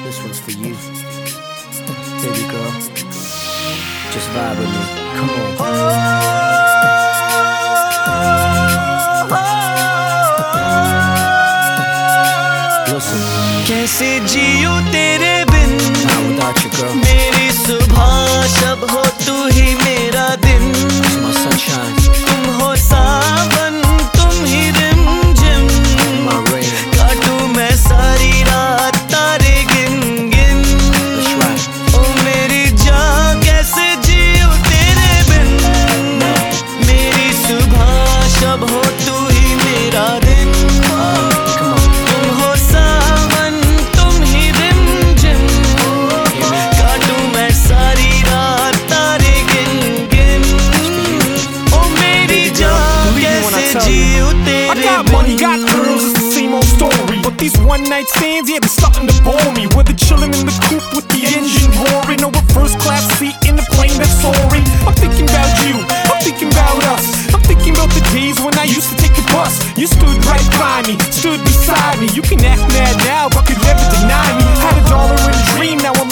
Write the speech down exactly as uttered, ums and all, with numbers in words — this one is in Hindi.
This one's for you, baby girl. Just vibe with me. Come on. Listen. कैसे जियो तेरे बिन, Not without you, girl. मेरी सुबह जब हो तू ही मेरा दिन. It's my sunshine. तुम हो सावन, तुम ही रिम झिम. My rain. काटूं मैं सारी रात तारे गिन गिन. That's right. ओ मेरी जान कैसे जियो तेरे बिन. मेरी सुबह जब हो तू ही मेरा दिन. Come on. तुम हो सावन, तुम ही रिम झिम. काटूं मैं सारी रात तारे गिन गिन. ओ मेरी जान कैसे जियो I तेरे got money, got girls, it's the same old story. But these one night stands, yeah, they're starting to bore me. Whether chilling in the coupe with the engine roaring, or a first class seat in the plane that's soaring. I'm thinking about you, I'm thinking about us. I'm thinking about the days when I used to take a bus. You stood right by me, stood beside me. You can act mad now, but could never deny me. Had a dollar and a dream, now I'm